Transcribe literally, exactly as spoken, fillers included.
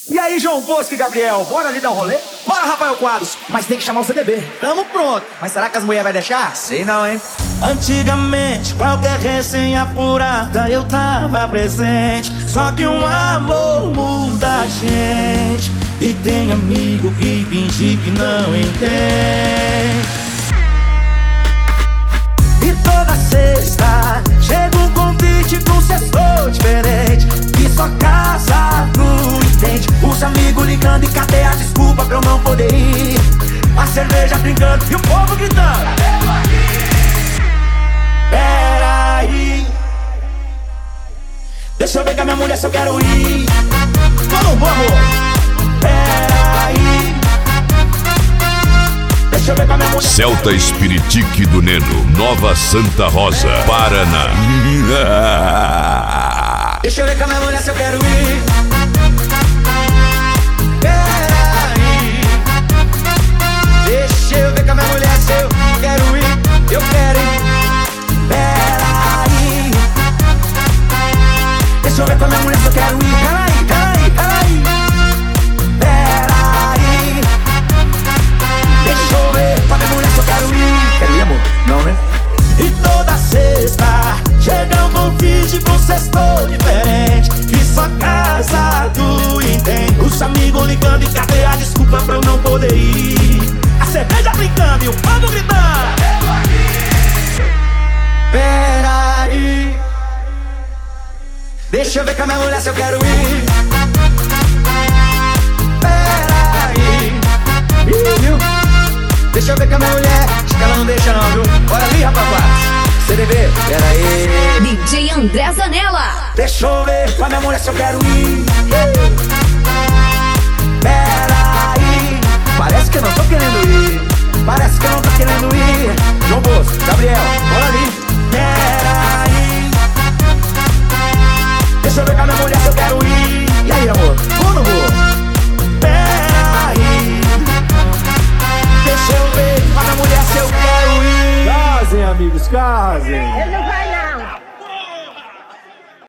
E aí, João Bosco e Gabriel, bora ali dar um rolê? Bora, Rafael Quadros, mas tem que chamar o C D B. Tamo pronto, mas será que as mulheres vão deixar? Sei não, hein? Antigamente, qualquer recém apurada eu tava presente. Só que um amor muda a gente. E tem amigo que finge que não entende. E toda sexta chega um convite pra um sextou diferente. Que só casado entende. Os amigos ligando e cadê a desculpa pra eu não poder ir? A cerveja brincando e o povo gritando: peraí, deixa eu ver com a minha mulher se eu quero ir. Vamos, vamos. Peraí, deixa eu ver com a minha mulher. Celta Espiritique do Neno, Nova Santa Rosa, Paraná. Deixa eu ver com a minha mulher se eu quero ir. Peraí, deixa eu ver com a minha mulher se eu quero ir. Eu quero ir. Peraí, deixa eu ver com a minha mulher se eu quero ir. Peraí, peraí, peraí. Peraí, deixa eu ver com a minha mulher se eu quero ir. Quero ir, amor? Não, né? E toda sexta chega um convite pra um sextou diferente. Que só casado entende. Os amigos ligando e cadê a desculpa pra eu não poder ir? A cerveja brincando e o povo gritando: peraí, deixa eu ver com a minha mulher se eu quero ir. Peraí, viu? Deixa eu ver com a minha mulher, acho que ela não deixa não, viu? Bora ali, rapaz. C D B, peraí. D J André Zanella. Deixa eu ver com a minha mulher se eu quero ir. Peraí, Parece que eu não tô querendo ir. parece que eu não tô querendo ir. João Bosco, Gabriel, bora ali. Peraí, deixa eu ver com a minha mulher se eu quero ir. E aí, amor? Vou ou não vou? Peraí, deixa eu ver com a minha mulher se eu quero ir. Casem, amigos, casem. Ele não vai não.